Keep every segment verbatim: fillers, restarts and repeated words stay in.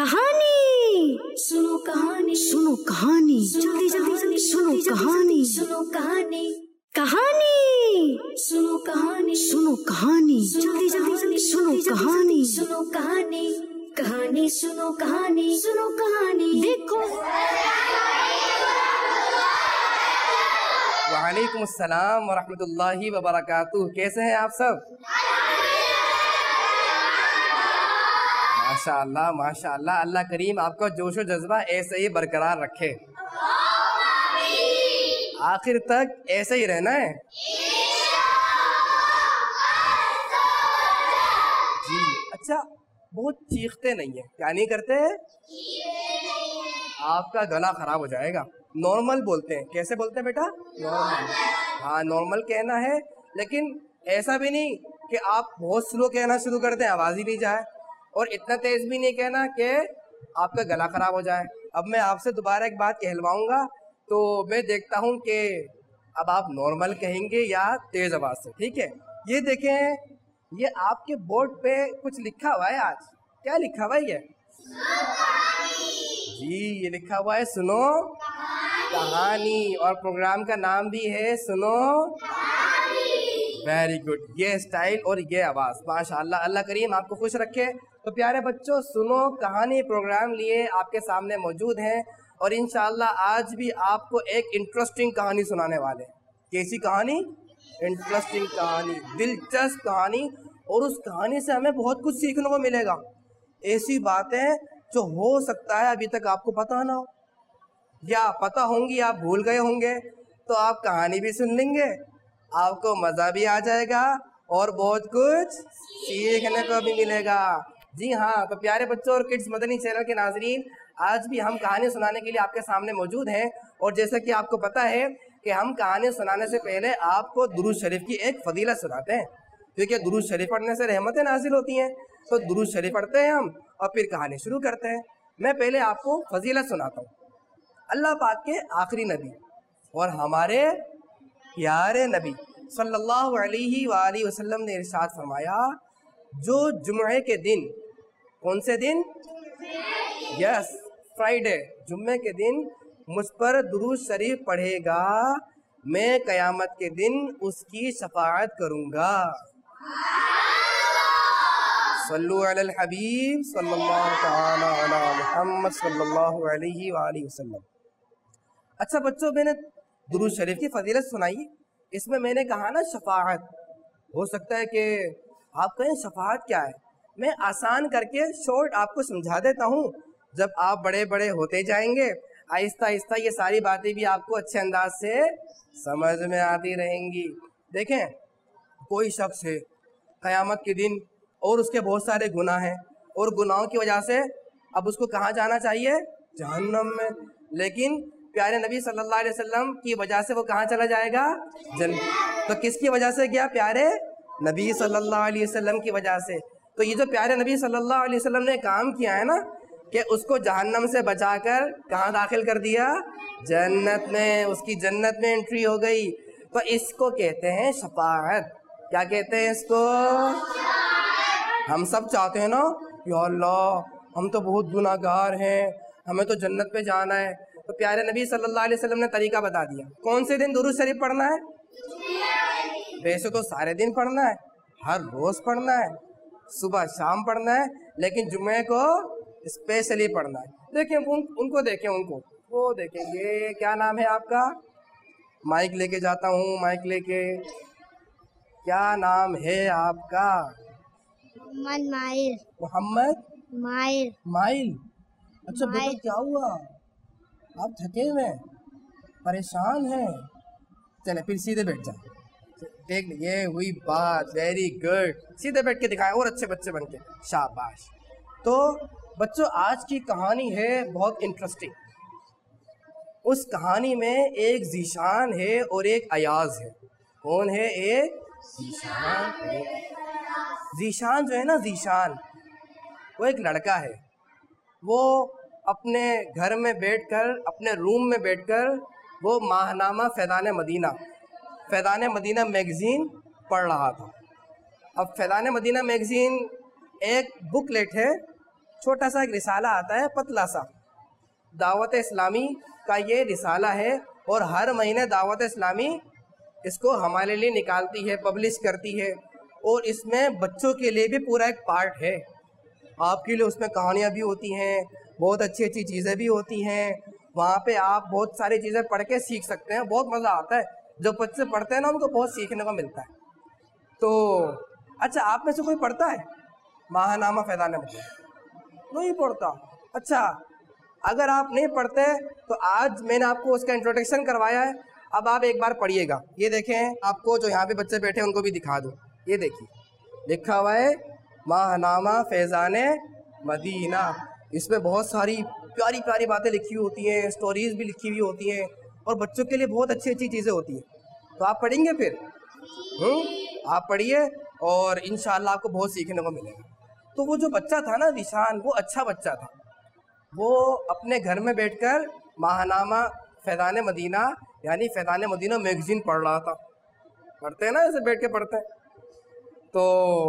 कहानी सुनो, कहानी सुनो, कहानी जल्दी जल्दी जल्दी सुनो, कहानी सुनो, कहानी कहानी सुनो, कहानी सुनो, कहानी जल्दी जल्दी जल्दी सुनो, कहानी सुनो, कहानी कहानी सुनो, कहानी सुनो, कहानी देखो। वालेकुम अस्सलाम वरहमतुल्लाहि वबरकातुह। कैसे हैं आप सब? माशाअल्लाह माशाअल्लाह। अल्लाह करीम आपका जोशो जज्बा ऐसे ही बरकरार रखे, आखिर तक ऐसे ही रहना है जी। अच्छा, बहुत चीखते नहीं है, क्या नहीं करते? आपका गला खराब हो जाएगा। नॉर्मल बोलते हैं। कैसे बोलते हैं बेटा? नॉर्मल। हाँ, नॉर्मल कहना है, लेकिन ऐसा भी नहीं कि आप बहुत स्लो कहना शुरू कर दें, आवाज़ ही नहीं जाए, और इतना तेज़ भी नहीं कहना कि आपका गला ख़राब हो जाए। अब मैं आपसे दोबारा एक बात कहलवाऊँगा, तो मैं देखता हूँ कि अब आप नॉर्मल कहेंगे या तेज़ आवाज़ से, ठीक है? ये देखें, ये आपके बोर्ड पे कुछ लिखा हुआ है। आज क्या लिखा हुआ है? ये जी, ये लिखा हुआ है सुनो कहानी, और प्रोग्राम का नाम भी है सुनो कहानी। Very good. ये स्टाइल और ये आवाज़, माशाअल्लाह। अल्लाह करीम आपको खुश रखे। तो प्यारे बच्चों, सुनो कहानी प्रोग्राम लिए आपके सामने मौजूद हैं, और इंशाअल्लाह आज भी आपको एक इंटरेस्टिंग कहानी सुनाने वाले हैं। कैसी कहानी? इंटरेस्टिंग कहानी, दिलचस्प कहानी, और उस कहानी से हमें बहुत कुछ सीखने को मिलेगा। ऐसी बातें जो हो सकता है अभी तक आपको पता ना हो, या पता होंगी आप भूल गए होंगे, तो आप कहानी भी सुन लेंगे, आपको मज़ा भी आ जाएगा और बहुत कुछ सीखने को भी मिलेगा। जी हाँ, तो प्यारे बच्चों और किड्स मदनी चैनल के नाजरीन, आज भी हम कहानी सुनाने के लिए आपके सामने मौजूद हैं। और जैसा कि आपको पता है कि हम कहानी सुनाने से पहले आपको दुरूद शरीफ की एक फजीलत सुनाते हैं, क्योंकि दुरूद शरीफ पढ़ने से रहमतें नाजिल होती हैं। तो दुरूद शरीफ पढ़ते हैं हम और फिर कहानी शुरू करते हैं। मैं पहले आपको फजीलत सुनाता हूँ। अल्लाह पाक के आखिरी नबी और हमारे प्यारे नबी सल्लल्लाहु अलैहि वालैहि वसल्लम ने इरशाद फरमाया, जो जुम्मे के दिन, कौन से दिन? यस, फ्राइडे, जुम्मे के दिन मुझ पर दुरूद शरीफ पढ़ेगा, मैं क़यामत के दिन उसकी शफाअत करूँगा। सल्लु अलल हबीब सल्लल्लाहु तआला अला मुहम्मद सल्लल्लाहु अलैहि वालैहि वसल्लम। अच्छा बच्चों, मैंने दुरूद शरीफ की फजीलत सुनाई, इसमें मैंने कहा ना शफाअत। हो सकता है कि आप कहें शफाअत क्या है? मैं आसान करके शॉर्ट आपको समझा देता हूँ। जब आप बड़े बड़े होते जाएंगे, आहिस्ता आहिस्ता ये सारी बातें भी आपको अच्छे अंदाज से समझ में आती रहेंगी। देखें, कोई शख्स है क़यामत के दिन और उसके बहुत सारे गुनाह हैं, और गुनाहों की वजह से अब उसको कहाँ जाना चाहिए? जहन्नम में। लेकिन प्यारे नबी सल्लल्लाहु अलैहि वसल्लम की वजह से वो कहाँ चला जाएगा? जन्नत। तो किसकी वजह से गया? प्यारे नबी सल्लल्लाहु अलैहि वसल्लम की वजह से। तो ये जो प्यारे नबी सल्लल्लाहु अलैहि वसल्लम ने काम किया है ना, कि उसको जहन्नम से बचाकर कहाँ दाखिल कर दिया? जन्नत में। उसकी जन्नत में एंट्री हो गई। तो इसको कहते हैं शफाअत। क्या कहते हैं इसको? हम सब चाहते हैं ना, या अल्लाह हम तो बहुत गुनाहगार हैं, हमें तो जन्नत में जाना है। तो प्यारे नबी सल्लल्लाहु अलैहि वसल्लम ने तरीका बता दिया। कौन से दिन दुरूद शरीफ पढ़ना है? वैसे तो सारे दिन पढ़ना है, हर रोज़ पढ़ना है, सुबह शाम पढ़ना है, लेकिन जुम्मे को स्पेशली पढ़ना है। देखें उन, उनको देखें, उनको वो देखेंगे। क्या नाम है आपका? माइक लेके जाता हूँ, माइक लेके। क्या नाम है आपका? मोहम्मद माइल। मोहम्मद माइल। माइल। अच्छा बेटा, क्या हुआ? आप थके हुए हैं, परेशान हैं? चले फिर सीधे बैठ जाए। देख ये हुई बात। वेरी गुड, सीधे बैठ के दिखाएं और अच्छे बच्चे बन के। शाबाश। तो बच्चों, आज की कहानी है बहुत इंटरेस्टिंग। उस कहानी में एक जीशान है और एक अयाज है। कौन है? एक जीशान। जीशान जो है ना, जीशान वो एक लड़का है। वो अपने घर में बैठकर, अपने रूम में बैठकर वो माहनामा फैज़ान मदीना फैज़ान मदीना मैगज़ीन पढ़ रहा था। अब फैज़ान मदीना मैगज़ीन एक बुकलेट है छोटा सा एक रिसाला आता है, पतला सा, दावत इस्लामी का ये रिसाला है, और हर महीने दावत इस्लामी इसको हमारे लिए निकालती है, पब्लिश करती है, और इसमें बच्चों के लिए भी पूरा एक पार्ट है। आपके लिए उसमें कहानियाँ भी होती हैं, बहुत अच्छी अच्छी चीज़ें भी होती हैं, वहाँ पे आप बहुत सारी चीज़ें पढ़ के सीख सकते हैं, बहुत मज़ा आता है। जब बच्चे पढ़ते हैं ना, उनको बहुत सीखने को मिलता है। तो अच्छा, आप में से कोई पढ़ता है माहनामा फैज़ान अहमदी? नहीं पढ़ता। अच्छा, अगर आप नहीं पढ़ते तो आज मैंने आपको उसका इंट्रोडक्शन करवाया है, अब आप एक बार पढ़िएगा। ये देखें, आपको जो यहाँ पे बच्चे बैठे हैं उनको भी दिखा दूँ। ये देखिए, लिखा हुआ है माहनामा फैज़ान मदीना। इसमें बहुत सारी प्यारी प्यारी बातें लिखी हुई होती हैं, स्टोरीज़ भी लिखी हुई होती हैं, और बच्चों के लिए बहुत अच्छी अच्छी चीज़ें होती हैं। तो आप पढ़ेंगे फिर? हम्म, आप पढ़िए और इंशाअल्लाह आपको बहुत सीखने को मिलेगा। तो वो जो बच्चा था ना ज़ीशान, वो अच्छा बच्चा था। वो अपने घर में बैठकर माहनामा फैज़ान मदीना यानी फैज़ान मदीना मैगज़ीन पढ़ रहा था। पढ़ते हैं ना, ऐसे बैठ के पढ़ते हैं। तो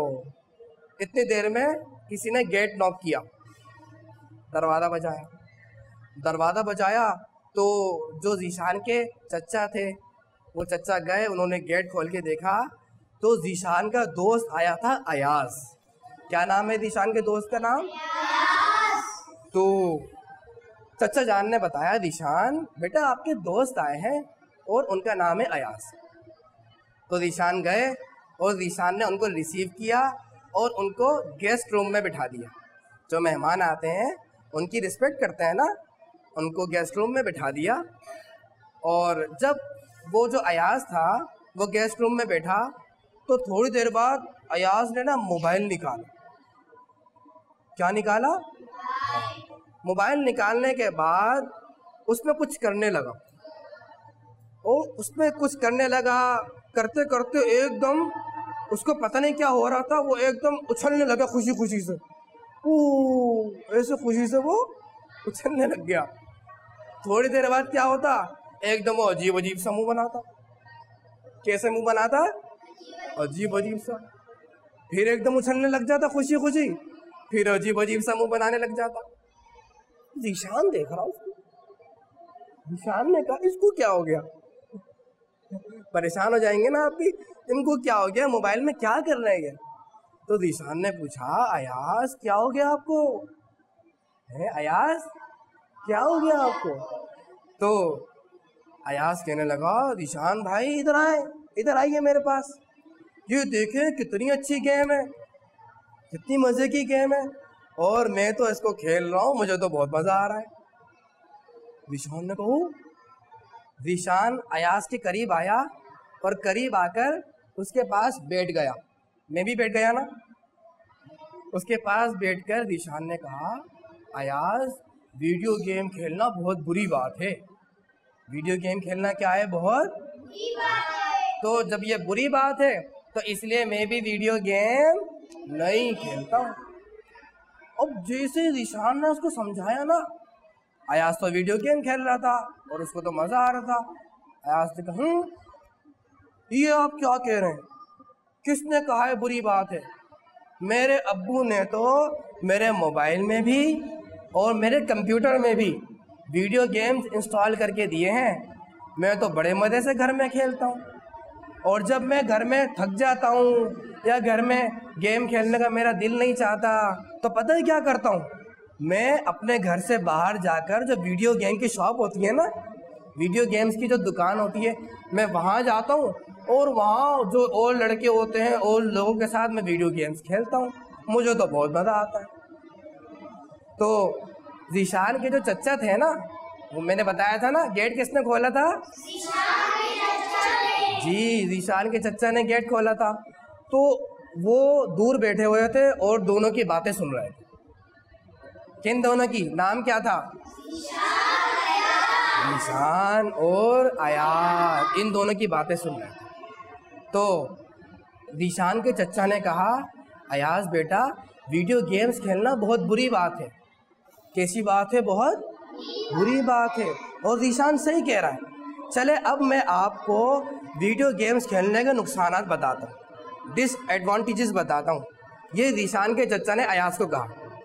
इतनी देर में किसी ने गेट नॉक किया, दरवाज़ा बजाया। दरवाज़ा बजाया तो जो ज़ीशान के चचा थे, वो चचा गए, उन्होंने गेट खोल के देखा तो ज़ीशान का दोस्त आया था, अयाज। क्या नाम है ज़ीशान के दोस्त का नाम? तो चचा जान ने बताया, ज़ीशान बेटा आपके दोस्त आए हैं और उनका नाम है अयाज। तो ज़ीशान गए और ज़ीशान ने उनको रिसीव किया और उनको गेस्ट रूम में बिठा दिया। जो मेहमान आते हैं उनकी रिस्पेक्ट करते हैं ना, उनको गेस्ट रूम में बिठा दिया। और जब वो जो अयाज था वो गेस्ट रूम में बैठा तो थोड़ी देर बाद अयाज ने ना मोबाइल निकाला। क्या निकाला? मोबाइल निकालने के बाद उसमें कुछ करने लगा, और उसमें कुछ करने लगा, करते करते एकदम उसको पता नहीं क्या हो रहा था, वो एकदम उछलने लगा खुशी खुशी से। ओ ऐसे खुशी से वो उछलने लग गया। थोड़ी देर बाद क्या होता, एकदम वो अजीब अजीब सा मुंह बनाता। कैसे मुंह बनाता? अजीब अजीब सा। फिर एकदम उछलने लग जाता खुशी खुशी, फिर अजीब अजीब सा मुंह बनाने लग जाता। ज़ीशान देख रहा उसको। ज़ीशान ने कहा, इसको क्या हो गया? परेशान हो जाएंगे ना आप भी, इनको क्या हो गया, मोबाइल में क्या कर रहे हैं? तो ज़ीशान ने पूछा, अयाज क्या हो गया आपको? है अयाज क्या हो गया आपको? तो अयाज कहने लगा, ज़ीशान भाई इधर आए, इधर आइए मेरे पास, ये देखें कितनी अच्छी गेम है, कितनी मज़े की गेम है, और मैं तो इसको खेल रहा हूँ, मुझे तो बहुत मज़ा आ रहा है। ज़ीशान ने कहा। ज़ीशान अयाज के करीब आया और करीब आकर उसके पास बैठ गया। मैं भी बैठ गया ना। उसके पास बैठकर ज़ीशान ने कहा, अयाज वीडियो गेम खेलना बहुत बुरी बात है। वीडियो गेम खेलना क्या है? बहुत बुरी बात है। तो जब ये बुरी बात है तो इसलिए मैं भी वीडियो गेम नहीं खेलता हूँ। अब जैसे ज़ीशान ने उसको समझाया ना, अयाज तो वीडियो गेम खेल रहा था और उसको तो मज़ा आ रहा था। अयाज ने कहा, ये आप क्या कह रहे हैं? किसने कहा है बुरी बात है? मेरे अब्बू ने तो मेरे मोबाइल में भी और मेरे कंप्यूटर में भी वीडियो गेम्स इंस्टॉल करके दिए हैं। मैं तो बड़े मज़े से घर में खेलता हूँ, और जब मैं घर में थक जाता हूँ या घर में गेम खेलने का मेरा दिल नहीं चाहता तो पता है क्या करता हूँ? मैं अपने घर से बाहर जाकर जो वीडियो गेम की शॉप होती है ना, वीडियो गेम्स की जो दुकान होती है, मैं वहाँ जाता हूँ और वहाँ जो और लड़के होते हैं और लोगों के साथ मैं वीडियो गेम्स खेलता हूँ। मुझे तो बहुत मज़ा आता है। तो ज़ीशान के जो चचा थे ना, वो मैंने बताया था ना, गेट किसने खोला था? जी, ज़ीशान के चचा ने गेट खोला था। तो वो दूर बैठे हुए थे और दोनों की बातें सुन रहे थे। किन दोनों की? नाम क्या था? ज़ीशान और अयाज, इन दोनों की बातें सुन रहे थे। तो ज़ीशान के चचा ने कहा, अयाज बेटा वीडियो गेम्स खेलना बहुत बुरी बात है। कैसी बात है? बहुत बुरी बात है। और ज़ीशान सही कह रहा है। चले अब मैं आपको वीडियो गेम्स खेलने के नुकसानात बताता हूँ, डिसएडवांटेजेस बताता हूँ। ये ज़ीशान के चचा ने अयाज को कहा।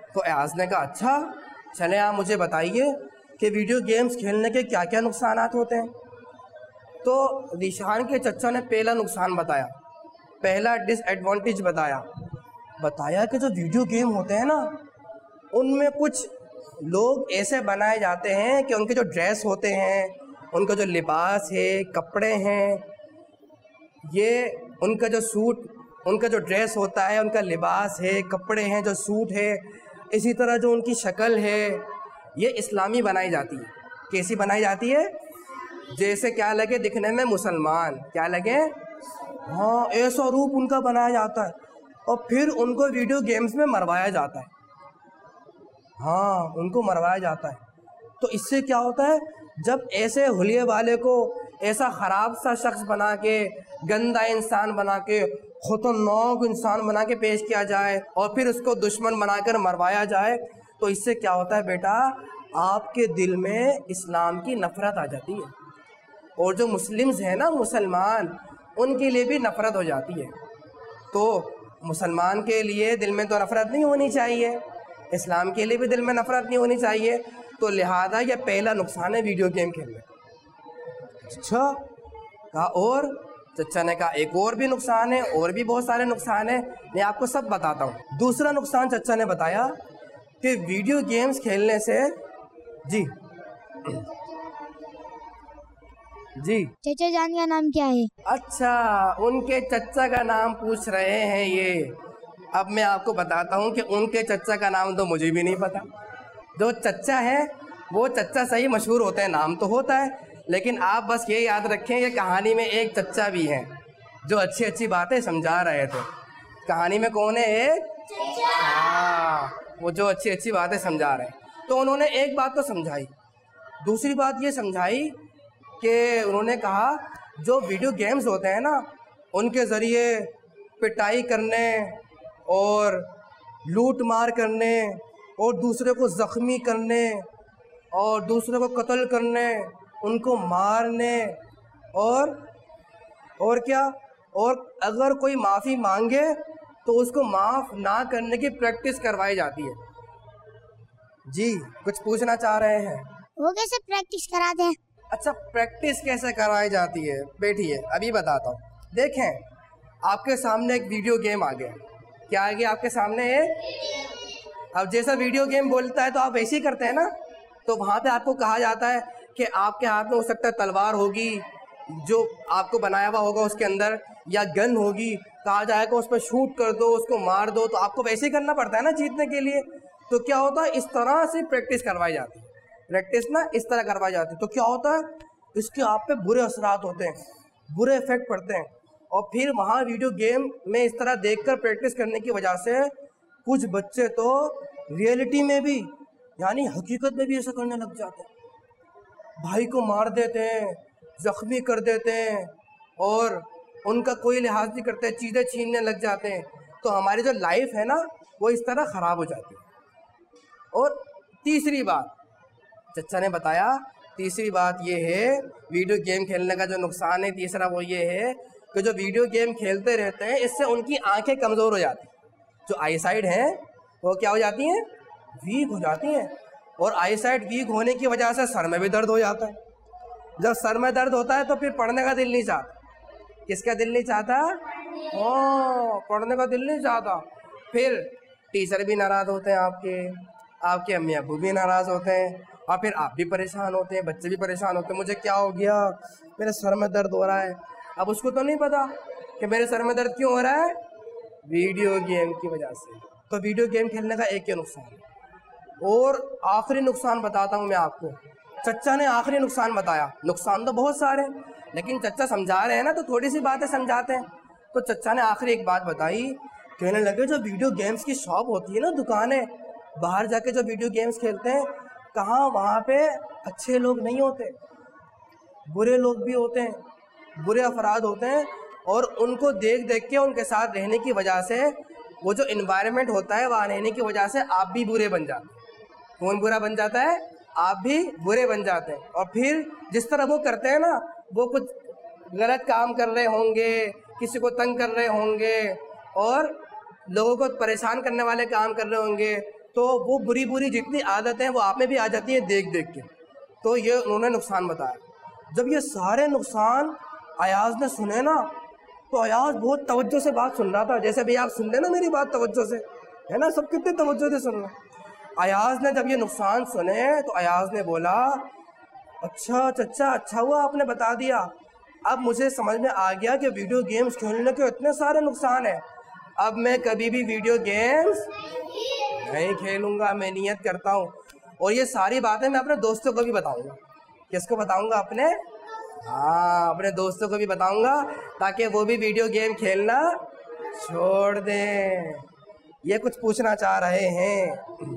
तो अयाज ने कहा अच्छा चले आप मुझे बताइए कि वीडियो गेम्स खेलने के क्या क्या नुकसान होते हैं। तो रीशान के चचा ने पहला नुकसान बताया, पहला डिसएडवांटेज बताया बताया कि जो वीडियो गेम होते हैं ना उनमें कुछ लोग ऐसे बनाए जाते हैं कि उनके जो ड्रेस होते हैं, उनका जो लिबास है, कपड़े हैं, ये उनका जो सूट, उनका जो ड्रेस होता है, उनका लिबास है, कपड़े हैं, जो सूट है, इसी तरह जो उनकी शक्ल है, ये इस्लामी बनाई जाती है। कैसी बनाई जाती है? जैसे क्या लगे दिखने में मुसलमान, क्या लगे, हाँ ऐसा रूप उनका बनाया जाता है और फिर उनको वीडियो गेम्स में मरवाया जाता है। हाँ उनको मरवाया जाता है। तो इससे क्या होता है, जब ऐसे हुलिये वाले को ऐसा ख़राब सा शख्स बना के, गंदा इंसान बना के, खतरनाक इंसान बना के पेश किया जाए और फिर उसको दुश्मन बनाकर मरवाया जाए, तो इससे क्या होता है बेटा, आपके दिल में इस्लाम की नफ़रत आ जाती है और जो मुस्लिम्स हैं ना, मुसलमान, उनके लिए भी नफ़रत हो जाती है। तो मुसलमान के लिए दिल में तो नफ़रत नहीं होनी चाहिए, इस्लाम के लिए भी दिल में नफ़रत नहीं होनी चाहिए। तो लिहाजा यह पहला नुकसान है वीडियो गेम खेलने। अच्छा कहा, और चचा ने कहा एक और भी नुकसान है, और भी बहुत सारे नुकसान हैं, मैं आपको सब बताता हूँ। दूसरा नुकसान चचा ने बताया कि वीडियो गेम्स खेलने से, जी जी चचा जान का नाम क्या है? अच्छा, उनके चचा का नाम पूछ रहे हैं ये। अब मैं आपको बताता हूँ कि उनके चचा का नाम तो मुझे भी नहीं पता। जो चचा है वो चचा सही मशहूर होते हैं, नाम तो होता है, लेकिन आप बस ये याद रखें कि कहानी में एक चचा भी हैं जो अच्छी अच्छी बातें समझा रहे थे। कहानी में कौन है? एक, हाँ, वो जो अच्छी अच्छी बातें समझा रहे हैं। तो उन्होंने एक बात तो समझाई, दूसरी बात ये समझाई कि उन्होंने कहा जो वीडियो गेम्स होते हैं ना, उनके ज़रिए पिटाई करने और लूट मार करने और दूसरे को ज़ख्मी करने और दूसरे को कत्ल करने, उनको मारने और और क्या, और अगर कोई माफ़ी मांगे तो उसको माफ़ ना करने की प्रैक्टिस करवाई जाती है। जी कुछ पूछना चाह रहे हैं? वो कैसे प्रैक्टिस कराते हैं? अच्छा, प्रैक्टिस कैसे करवाई जाती है, बैठिए अभी बताता हूँ। देखें, आपके सामने एक वीडियो गेम आ गया। क्या आ गया आपके सामने? एक, अब जैसा वीडियो गेम बोलता है तो आप वैसे ही करते हैं ना। तो वहाँ पे आपको कहा जाता है कि आपके हाथ में हो सकता है तलवार होगी जो आपको बनाया हुआ होगा उसके अंदर, या गन होगी, कहा जाएगा उस पर शूट कर दो, उसको मार दो। तो आपको वैसे ही करना पड़ता है ना जीतने के लिए। तो क्या होता है, इस तरह से प्रैक्टिस करवाई जाती है। प्रैक्टिस ना इस तरह करवाई जाती है। तो क्या होता है, इसके आप पे बुरे असरात होते हैं, बुरे इफेक्ट पड़ते हैं। और फिर वहाँ वीडियो गेम में इस तरह देखकर प्रैक्टिस करने की वजह से कुछ बच्चे तो रियलिटी में भी, यानी हकीकत में भी ऐसा करने लग जाते हैं। भाई को मार देते हैं, ज़ख्मी कर देते हैं और उनका कोई लिहाज नहीं करते, चीज़ें छीनने लग जाते हैं। तो हमारी जो लाइफ है ना वो इस तरह ख़राब हो जाती है। और तीसरी बात चचा ने बताया, तीसरी बात ये है वीडियो गेम खेलने का जो नुकसान है तीसरा, वो ये है कि जो वीडियो गेम खेलते रहते हैं इससे उनकी आंखें कमज़ोर हो जाती हैं। जो आई साइड हैं वो क्या हो जाती हैं, वीक हो जाती हैं। और आई साइड वीक होने की वजह से सर में भी दर्द हो जाता है। जब सर में दर्द होता है तो फिर पढ़ने का दिल नहीं चाहता। किसका दिल नहीं चाहता? ओ, पढ़ने का दिल नहीं चाहता। फिर टीचर भी नाराज़ होते हैं, आपके आपके अम्मी अब्बू भी नाराज़ होते हैं, और फिर आप भी परेशान होते हैं, बच्चे भी परेशान होते हैं। मुझे क्या हो गया, मेरे सर में दर्द हो रहा है। अब उसको तो नहीं पता कि मेरे सर में दर्द क्यों हो रहा है, वीडियो गेम की वजह से। तो वीडियो गेम खेलने का एक ही नुकसान है। और आखिरी नुकसान बताता हूँ मैं आपको। चचा ने आखिरी नुकसान बताया। नुकसान तो बहुत सारे हैं, लेकिन चचा समझा रहे हैं ना तो थोड़ी सी बातें समझाते हैं। तो चचा ने आखिरी एक बात बताई, कहने लगे जो वीडियो गेम्स की शॉप होती है ना, दुकानें, बाहर जाके जो वीडियो गेम्स खेलते हैं, कहाँ वहाँ पे अच्छे लोग नहीं होते, बुरे लोग भी होते हैं, बुरे अफराद होते हैं। और उनको देख देख के उनके साथ रहने की वजह से, वो जो इन्वायरमेंट होता है वहाँ रहने की वजह से आप भी बुरे बन जाते हैं। कौन बुरा बन जाता है? आप भी बुरे बन जाते हैं। और फिर जिस तरह वो करते हैं ना, वो कुछ गलत काम कर रहे होंगे, किसी को तंग कर रहे होंगे और लोगों को परेशान करने वाले काम कर रहे होंगे, तो वो बुरी बुरी जितनी आदतें हैं वो आप में भी आ जाती है देख देख के। तो ये उन्होंने नुकसान बताया। जब ये सारे नुकसान अयाज ने सुने ना, तो अयाज बहुत तवज्जो से बात सुन रहा था, जैसे भी आप सुन लेना मेरी बात तवज्जो से, है ना, सब कितने तवज्जो से सुन रहे। अयाज ने जब ये नुकसान सुने तो अयाज ने बोला, अच्छा चचा, अच्छा हुआ आपने बता दिया, अब मुझे समझ में आ गया कि वीडियो गेम्स खेलने के इतने सारे नुकसान हैं। अब मैं कभी भी वीडियो गेम्स नहीं खेलूँगा, मैं नियत करता हूँ। और ये सारी बातें मैं अपने दोस्तों को भी बताऊँगा। किसको बताऊँगा? अपने हाँ अपने दोस्तों को भी बताऊँगा, ताकि वो भी वीडियो गेम खेलना छोड़ दें। ये कुछ पूछना चाह रहे हैं।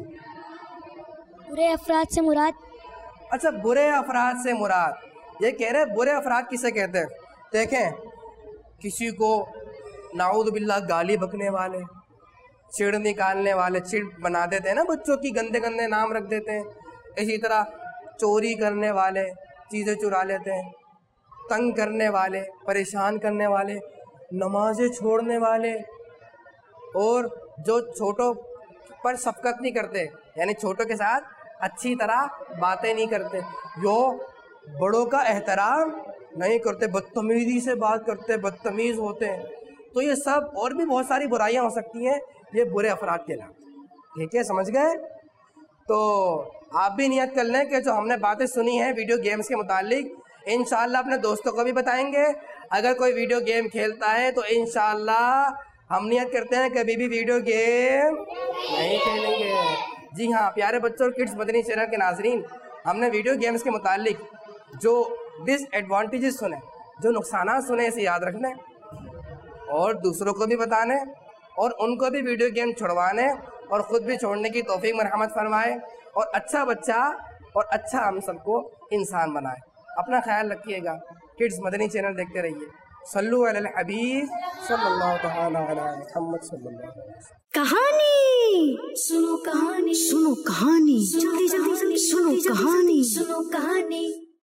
बुरे अफराद से मुराद? अच्छा, बुरे अफराद से मुराद, ये कह रहे हैं बुरे अफराद किसे कहते हैं। देखें, किसी को नाऊद बिल्लाह गाली बकने वाले, चिड़ निकालने वाले, चिड़ बना देते हैं ना बच्चों की, गंदे गंदे नाम रख देते हैं। इसी तरह चोरी करने वाले, चीज़ें चुरा लेते हैं, तंग करने वाले, परेशान करने वाले, नमाज़ें छोड़ने वाले, और जो छोटों पर शफ़क़त नहीं करते, यानी छोटों के साथ अच्छी तरह बातें नहीं करते, जो बड़ों का एहतराम नहीं करते, बदतमीज़ी से बात करते, बदतमीज़ होते हैं। तो ये सब और भी बहुत सारी बुराइयां हो सकती हैं, ये बुरे अफराद के नाम। ठीक है, समझ गए? तो आप भी नियत कर लें कि जो हमने बातें सुनी हैं वीडियो गेम्स के मुतालिक, इंशाअल्लाह अपने दोस्तों को भी बताएंगे। अगर कोई वीडियो गेम खेलता है तो इंशाअल्लाह हम नियत करते हैं कभी भी वीडियो गेम नहीं खेलेंगे। जी हाँ प्यारे बच्चों और किड्स मदनी चैनल के नाजरीन, हमने वीडियो गेम्स के मुतालिक जो डिसएडवांटेजेस सुने, जो नुकसान सुने, इसे याद रखने और दूसरों को भी बताने और उनको भी वीडियो गेम छुड़वाने और ख़ुद भी छोड़ने की तौफीक मरहमत फरमाए और अच्छा बच्चा और अच्छा हम सबको इंसान बनाए। अपना ख्याल रखिएगा। किड्स मदनी चैनल देखते रहिए। सल्लु अलल हबीब सल्लल्लाहु तआला अला मुहम्मद सल्लल्लाहु अलैहि वसल्लम। कहानी सुनो, कहानी सुनो, कहानी जल्दी जल्दी जल्दी सुनो, कहानी सुनो, कहानी।